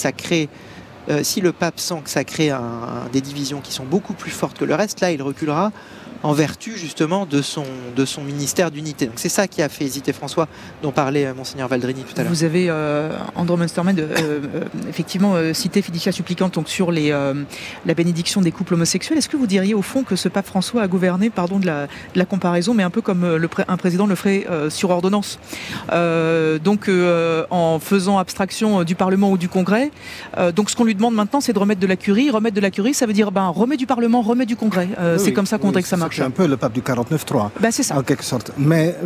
si le pape sent que ça crée des divisions qui sont beaucoup plus fortes que le reste, là, il reculera en vertu justement de son ministère d'unité. Donc c'est ça qui a fait hésiter François, dont parlait Monseigneur Valdrini tout à l'heure. Vous avez, Andrew Munstermann, effectivement cité Fiducia Supplicans donc sur la bénédiction des couples homosexuels. Est-ce que vous diriez au fond que ce pape François a gouverné, pardon de la comparaison, mais un peu comme un président le ferait sur ordonnance, en faisant abstraction du Parlement ou du Congrès. Donc ce qu'on lui demande maintenant, c'est de remettre de la curie. Remettre de la curie, ça veut dire remets du Parlement, remets du Congrès. C'est comme ça qu'on voudrait que ça marche. C'est un peu le pape du 49.3, c'est ça. en quelque sorte. Mais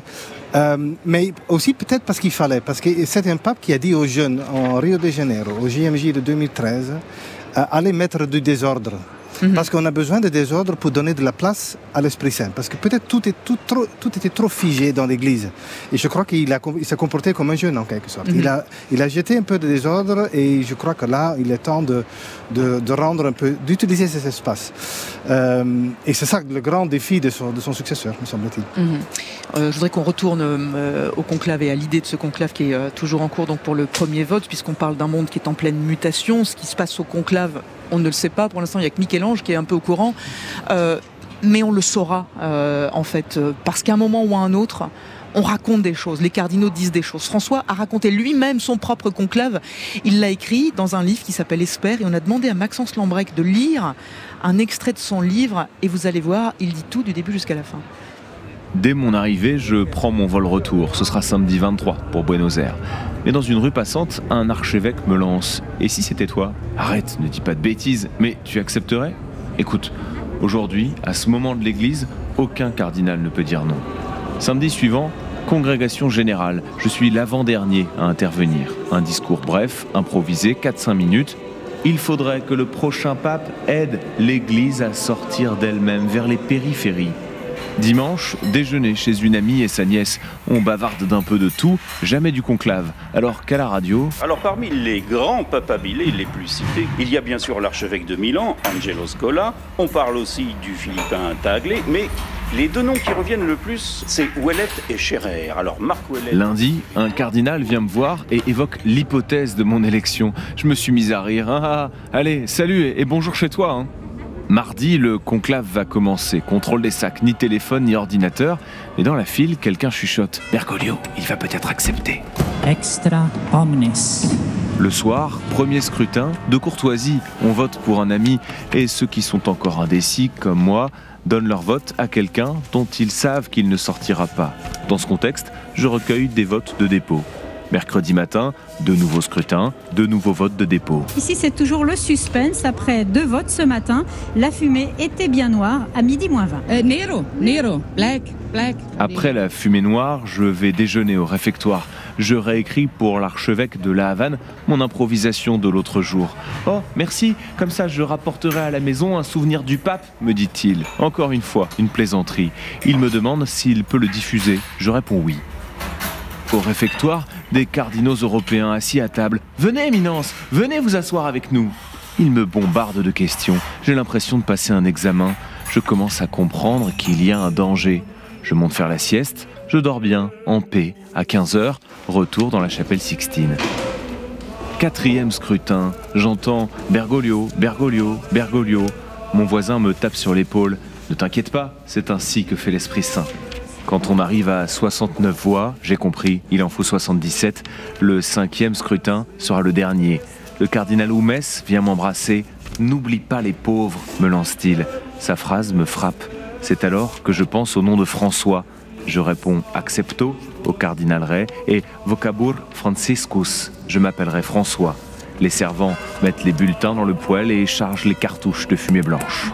aussi peut-être parce qu'il fallait, parce que c'est un pape qui a dit aux jeunes en Rio de Janeiro, au JMJ de 2013, allez mettre du désordre. Parce qu'on a besoin de désordre pour donner de la place à l'Esprit Saint. Parce que peut-être tout était trop figé dans l'Église. Et je crois qu'il s'est comporté comme un jeune en quelque sorte. Il a jeté un peu de désordre et je crois que là, il est temps de rendre un peu, d'utiliser ces espaces. Et c'est ça le grand défi de son successeur, me semble-t-il. Je voudrais qu'on retourne au conclave et à l'idée de ce conclave qui est toujours en cours donc pour le premier vote, puisqu'on parle d'un monde qui est en pleine mutation. Ce qui se passe au conclave, on ne le sait pas. Pour l'instant, il n'y a que Michel-Ange qui est un peu au courant. mais on le saura en fait, parce qu'à un moment ou à un autre, on raconte des choses, les cardinaux disent des choses. François a raconté lui-même son propre conclave. Il l'a écrit dans un livre qui s'appelle Espère, et on a demandé à Maxence Lambrec de lire un extrait de son livre, et vous allez voir, il dit tout du début jusqu'à la fin. Dès mon arrivée, je prends mon vol retour. Ce sera samedi 23 pour Buenos Aires. Mais dans une rue passante, un archevêque me lance. Et si c'était toi ? Arrête, ne dis pas de bêtises. Mais tu accepterais ? Écoute, aujourd'hui, à ce moment de l'église, aucun cardinal ne peut dire non. Samedi suivant, congrégation générale. Je suis l'avant-dernier à intervenir. Un discours bref, improvisé, 4-5 minutes. Il faudrait que le prochain pape aide l'Église à sortir d'elle-même vers les périphéries. Dimanche, déjeuner chez une amie et sa nièce. On bavarde d'un peu de tout, jamais du conclave. Alors qu'à la radio... Alors parmi les grands papabilés les plus cités, il y a bien sûr l'archevêque de Milan, Angelo Scola. On parle aussi du philippin Tagle, mais les deux noms qui reviennent le plus, c'est Ouellet et Scherer. Alors Marc Ouellet... Lundi, un cardinal vient me voir et évoque l'hypothèse de mon élection. Je me suis mis à rire. Allez, salut et bonjour chez toi. Mardi, le conclave va commencer. Contrôle des sacs, ni téléphone, ni ordinateur. Mais dans la file, quelqu'un chuchote. Bergoglio, il va peut-être accepter. Extra omnes. Le soir, premier scrutin, de courtoisie. On vote pour un ami. Et ceux qui sont encore indécis, comme moi, donnent leur vote à quelqu'un dont ils savent qu'il ne sortira pas. Dans ce contexte, je recueille des votes de dépôt. Mercredi matin, de nouveaux scrutins, de nouveaux votes de dépôt. Ici, c'est toujours le suspense. Après 2 votes ce matin, la fumée était bien noire à 12:20. Nero, black. Après la fumée noire, je vais déjeuner au réfectoire. Je réécris pour l'archevêque de La Havane mon improvisation de l'autre jour. « Oh, merci, comme ça je rapporterai à la maison un souvenir du pape, me dit-il. Encore une fois, une plaisanterie. Il me demande s'il peut le diffuser. Je réponds oui. Au réfectoire, des cardinaux européens assis à table. « Venez, éminence, venez vous asseoir avec nous !» Ils me bombardent de questions. J'ai l'impression de passer un examen. Je commence à comprendre qu'il y a un danger. Je monte faire la sieste. Je dors bien, en paix. À 15h, retour dans la chapelle Sixtine. 4e scrutin. J'entends « Bergoglio, Bergoglio, Bergoglio ». Mon voisin me tape sur l'épaule. « Ne t'inquiète pas, c'est ainsi que fait l'Esprit Saint ». Quand on arrive à 69 voix, j'ai compris, il en faut 77, le 5e scrutin sera le dernier. Le cardinal Oumès vient m'embrasser. « N'oublie pas les pauvres », me lance-t-il. Sa phrase me frappe. C'est alors que je pense au nom de François. Je réponds « accepto » au cardinal Ray et « vocabur Franciscus », je m'appellerai François. Les servants mettent les bulletins dans le poêle et chargent les cartouches de fumée blanche.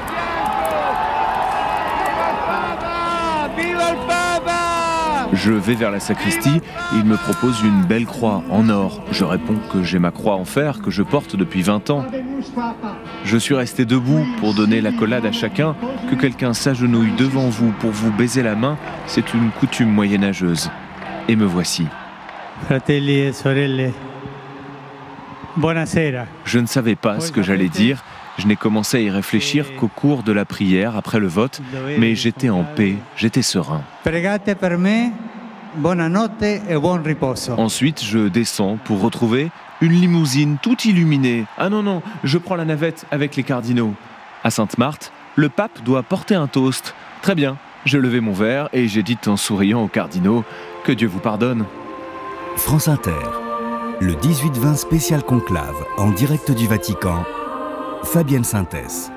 Je vais vers la sacristie, il me propose une belle croix en or. Je réponds que j'ai ma croix en fer que je porte depuis 20 ans. Je suis resté debout pour donner l'accolade à chacun. Que quelqu'un s'agenouille devant vous pour vous baiser la main, c'est une coutume moyenâgeuse. Et me voici. Fratelli e sorelle, buonasera. Je ne savais pas ce que j'allais dire. Je n'ai commencé à y réfléchir qu'au cours de la prière, après le vote, mais j'étais en paix, j'étais serein. Pregate per me, buonanotte e buon riposo. Ensuite, je descends pour retrouver une limousine toute illuminée. Ah non, je prends la navette avec les cardinaux. À Sainte-Marthe, le pape doit porter un toast. Très bien, je levai mon verre et j'ai dit en souriant aux cardinaux « Que Dieu vous pardonne ». France Inter, le 18-20 spécial conclave en direct du Vatican. Fabienne Sintès.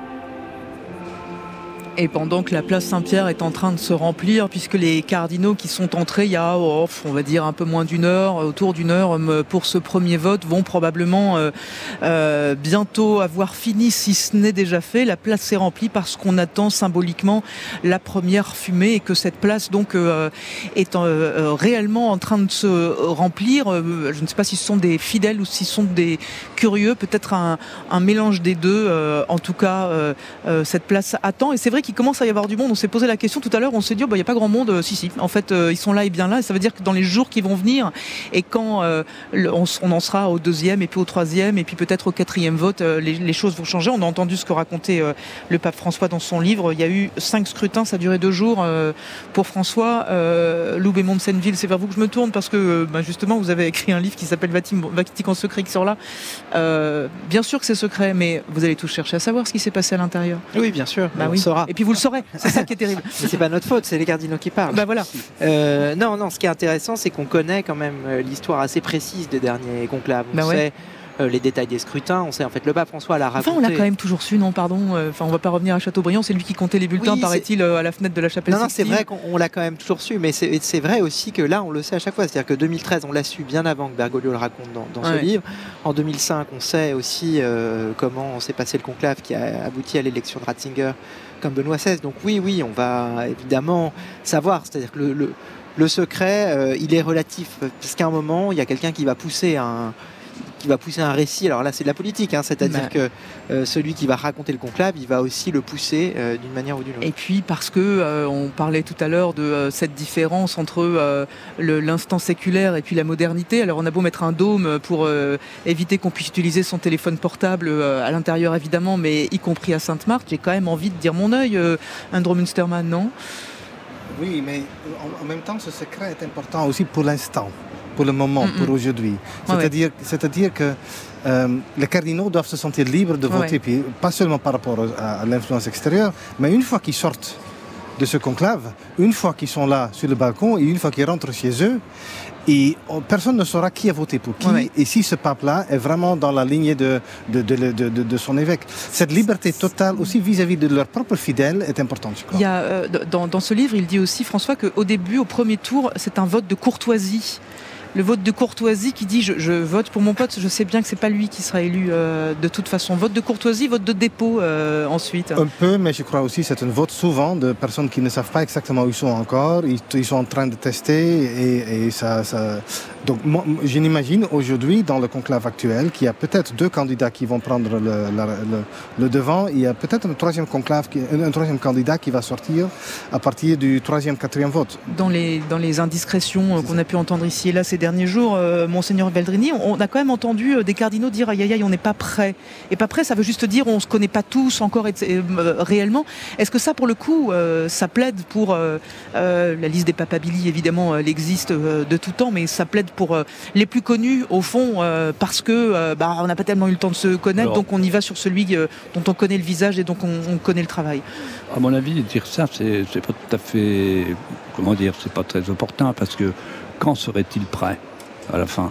Et pendant que la place Saint-Pierre est en train de se remplir, puisque les cardinaux qui sont entrés il y a, on va dire, un peu moins d'une heure, autour d'une heure pour ce premier vote, vont probablement bientôt avoir fini, si ce n'est déjà fait. La place s'est remplie parce qu'on attend symboliquement la première fumée et que cette place donc est réellement en train de se remplir. Je ne sais pas si ce sont des fidèles ou si ce sont des curieux, peut-être un mélange des deux. En tout cas, cette place attend. Et c'est vrai qu'il commence à y avoir du monde. On s'est posé la question tout à l'heure, on s'est dit il n'y a pas grand monde. Si, en fait ils sont là et bien là, et ça veut dire que dans les jours qui vont venir et quand on en sera au 2e et puis au 3e et puis peut-être au 4e vote, les choses vont changer. On a entendu ce que racontait le pape François dans son livre. Il y a eu 5 scrutins, ça a duré 2 jours pour François. Loubémont de Senneville, c'est vers vous que je me tourne parce que justement vous avez écrit un livre qui s'appelle Vatican secret qui sort là. Bien sûr que c'est secret, mais vous allez tous chercher à savoir ce qui s'est passé à l'intérieur. Oui, bien sûr, on saura. Et puis vous le saurez, c'est ça qui est terrible. Mais c'est pas notre faute, c'est les cardinaux qui parlent. Bah voilà. Non, ce qui est intéressant, c'est qu'on connaît quand même l'histoire assez précise des derniers conclaves. On sait les détails des scrutins, on sait en fait le pape François l'a raconté. Enfin, on l'a quand même toujours su, non, pardon. Enfin, on va pas revenir à Châteaubriand, c'est lui qui comptait les bulletins, paraît-il, à la fenêtre de la chapelle Sixtine. Non, c'est vrai qu'on l'a quand même toujours su, mais c'est vrai aussi que là, on le sait à chaque fois. C'est-à-dire que 2013, on l'a su bien avant que Bergoglio le raconte dans ce livre. En 2005, on sait aussi comment s'est passé le conclave qui a abouti à l'élection de Ratzinger comme Benoît XVI. Donc oui, on va évidemment savoir. C'est-à-dire que le secret, il est relatif. Parce qu'à un moment, il y a quelqu'un qui va pousser un récit. Alors là, c'est de la politique, c'est-à-dire que celui qui va raconter le conclave, il va aussi le pousser d'une manière ou d'une autre. Et puis parce que on parlait tout à l'heure de cette différence entre l'instant séculaire et puis la modernité. Alors on a beau mettre un dôme pour éviter qu'on puisse utiliser son téléphone portable à l'intérieur évidemment, mais y compris à Sainte-Marthe, j'ai quand même envie de dire mon œil, Andrew Münstermann, non ? Oui, mais en même temps, ce secret est important aussi pour l'instant, pour le moment, pour aujourd'hui. C'est-à-dire que les cardinaux doivent se sentir libres de voter, puis pas seulement par rapport à l'influence extérieure, mais une fois qu'ils sortent de ce conclave, une fois qu'ils sont là sur le balcon et une fois qu'ils rentrent chez eux, et personne ne saura qui a voté pour qui et si ce pape-là est vraiment dans la lignée de son évêque. Cette liberté totale aussi vis-à-vis de leurs propres fidèles est importante, je crois. Il y a, dans ce livre, il dit aussi, François, qu'au début, au premier tour, c'est un vote de courtoisie. Le vote de courtoisie qui dit je vote pour mon pote, je sais bien que c'est pas lui qui sera élu de toute façon. Vote de courtoisie, vote de dépôt ensuite. Un peu, mais je crois aussi que c'est un vote souvent de personnes qui ne savent pas exactement où ils sont encore. Ils sont en train de tester et ça... Donc moi, je n'imagine aujourd'hui dans le conclave actuel qu'il y a peut-être 2 candidats qui vont prendre le devant. Il y a peut-être un troisième candidat qui va sortir à partir du 3e, 4e vote. Dans les indiscrétions qu'on a pu entendre ici et là ces derniers jours, Monseigneur Veldrini, on a quand même entendu des cardinaux dire aïe aïe aïe, on n'est pas prêt. Et pas prêt, ça veut juste dire on ne se connaît pas tous encore réellement. Est-ce que ça, pour le coup, ça plaide pour la liste des papabili, évidemment, elle existe de tout temps, mais ça plaide pour les plus connus, au fond, parce que on n'a pas tellement eu le temps de se connaître, donc on y va sur celui dont on connaît le visage et dont on connaît le travail. À mon avis, dire ça, c'est pas tout à fait, c'est pas très opportun, parce que quand serait-il prêt à la fin?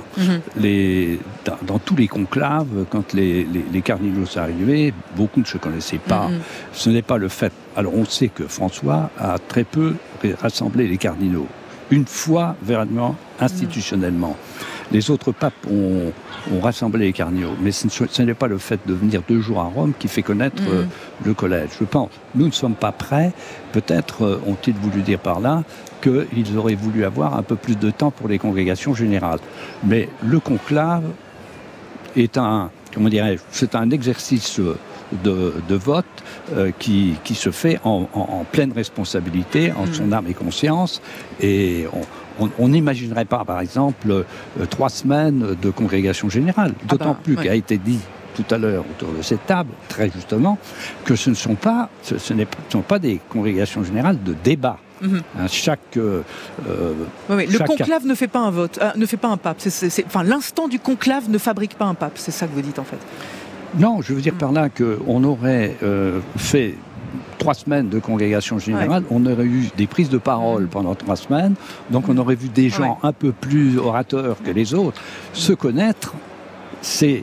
Dans tous les conclaves, quand les cardinaux sont arrivés, beaucoup ne se connaissaient pas. Ce n'est pas le fait. Alors on sait que François a très peu rassemblé les cardinaux. Une fois, véritablement, institutionnellement. Les autres papes ont rassemblé les cardinaux, mais ce n'est pas le fait de venir 2 jours à Rome qui fait connaître le collège. Je pense, nous ne sommes pas prêts. Peut-être ont-ils voulu dire par là qu'ils auraient voulu avoir un peu plus de temps pour les congrégations générales. Mais le conclave est c'est un exercice de vote qui se fait en pleine responsabilité, en son âme et conscience, et on n'imaginerait pas, par exemple, 3 semaines de congrégation générale, d'autant plus qu'a été dit tout à l'heure autour de cette table, très justement, que ce ne sont pas des congrégations générales de débat. Le conclave ne fait pas un vote, ne fait pas un pape. L'instant du conclave ne fabrique pas un pape. C'est ça que vous dites en fait. Non, je veux dire par là qu'on aurait fait 3 semaines de congrégation générale, on aurait eu des prises de parole pendant 3 semaines, donc on aurait vu des gens un peu plus orateurs que les autres. Se connaître, c'est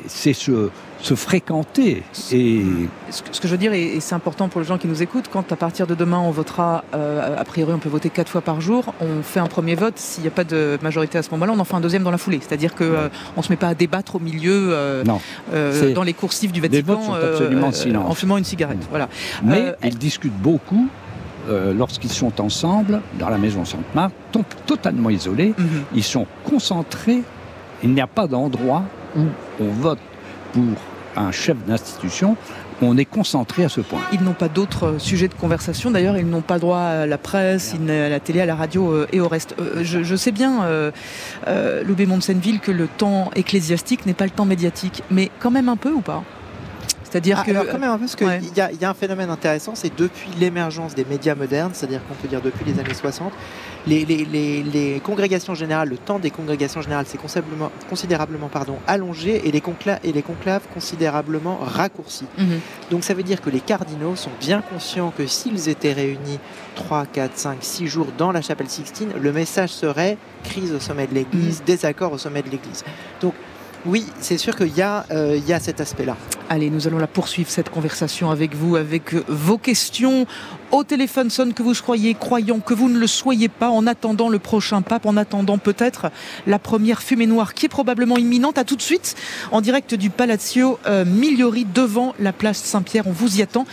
se fréquenter. Et ce que je veux dire, et c'est important pour les gens qui nous écoutent, quand à partir de demain on votera, a priori on peut voter 4 fois par jour, on fait un premier vote, s'il n'y a pas de majorité à ce moment-là, on en fait un deuxième dans la foulée. C'est-à-dire qu'on ne se met pas à débattre au milieu dans les coursives du Vatican en fumant une cigarette. Voilà. Mais ils discutent beaucoup lorsqu'ils sont ensemble dans la maison Sainte-Marthe, totalement isolés, ils sont concentrés, il n'y a pas d'endroit où on vote pour un chef d'institution, on est concentré à ce point. Ils n'ont pas d'autres sujets de conversation, d'ailleurs ils n'ont pas droit à la presse, à la télé, à la radio et au reste. Je sais bien, Loubet Monsenneville, que le temps ecclésiastique n'est pas le temps médiatique, mais quand même un peu ou pas ? C'est-à-dire que... Alors quand même un peu, parce qu'il y a un phénomène intéressant, c'est depuis l'émergence des médias modernes, c'est-à-dire qu'on peut dire depuis les années 60, les congrégations générales, le temps des congrégations générales s'est considérablement allongé et les conclaves considérablement raccourcis. Donc ça veut dire que les cardinaux sont bien conscients que s'ils étaient réunis 3, 4, 5, 6 jours dans la chapelle Sixtine, le message serait crise au sommet de l'Église, désaccord au sommet de l'Église. Donc oui, c'est sûr qu'il y a cet aspect-là. Allez, nous allons la poursuivre, cette conversation avec vous, avec vos questions. Au téléphone sonne que vous soyez croyant, que vous ne le soyez pas, en attendant le prochain pape, en attendant peut-être la première fumée noire qui est probablement imminente. À tout de suite, en direct du Palazzo Migliori, devant la place Saint-Pierre. On vous y attend.